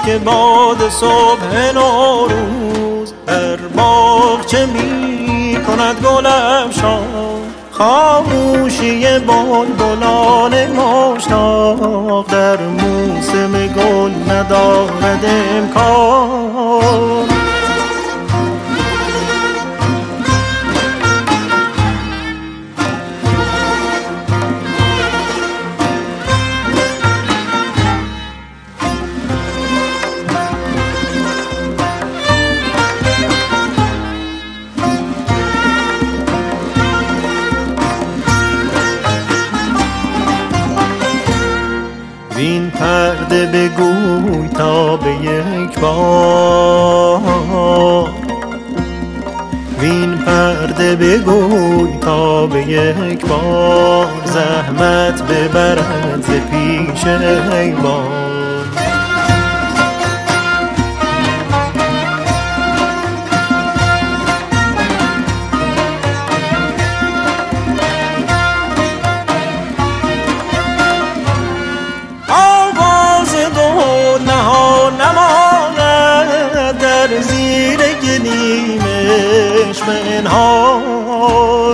برخیز که باد صبح نوروز در باغچه می کند گل افشان. خاموشی بلبلان مشتاق در موسم گل ندارد امکان. وین پرده بگوی تا به یک بار، وین پرده بگوی تا به یک بار، زحمت ببرد ز پیش حیوان. زیر گلیمش منهار،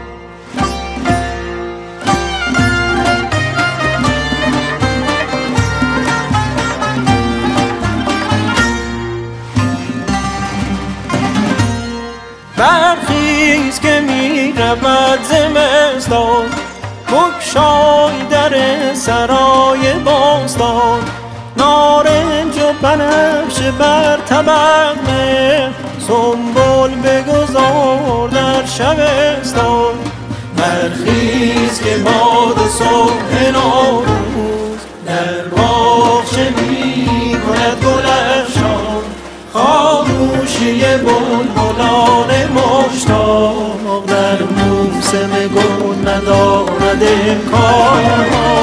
برخیز که می رود زمستان، بگشای در سرای باستان. نارنج و بنفش بر طبق نه، سنبل بگذار در شبستان. برخیز که باد صبح نوروز در باغچه می کند گل افشان. خاموشی بلبلان مشتاق در موسم گل ندارد امکان.